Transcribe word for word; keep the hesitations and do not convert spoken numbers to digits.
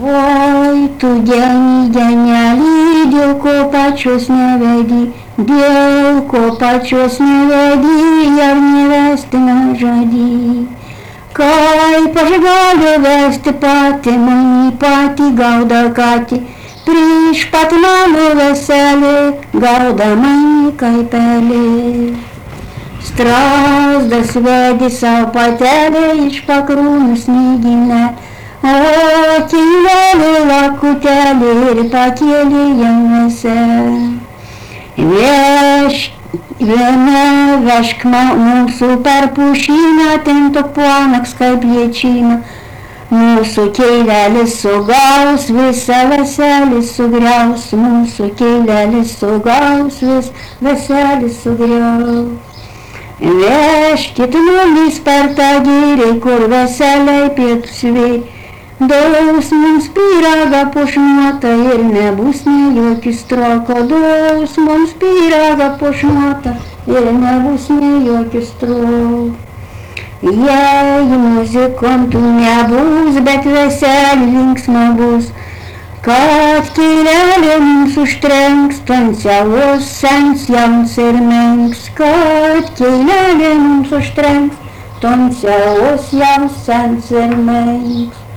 Oi, tu geni, geneli, dėl ko pačios nevedi, dėl ko pačios nevedi, ar nevesti nežadi. Kaip aš galiu vesti pati, mani pati gauda katį, prieš pat mano veselį, gauda mani kaip pelė. Strazdas vedi savo patelę iš pakrūmų snyginę, o tylelį lakutelį ir pakėlė jaunesę. Vešk, viena vešk mūsų per pušyną, ten tok planakas kaip liečina. Mūsų keilelis sugaus, visą veselį sugriaus, mūsų keilelis sugaus, vis veselį sugriaus. Vežkit mumis per tą gyrį, kur veseliai pietus vėj, daus mums pyragą puošnuotą ir nebus nei jokių stroko, daus mums pyragą puošnuotą ir nebus nei jokių stroko. Jei muzikantų nebus, bet veselį linksma bus, kad keilelė mums užtrenks, ton sielos sens jauns ir menks, kad keilelė mums užtrenks, ton sielos jauns sens ir menks.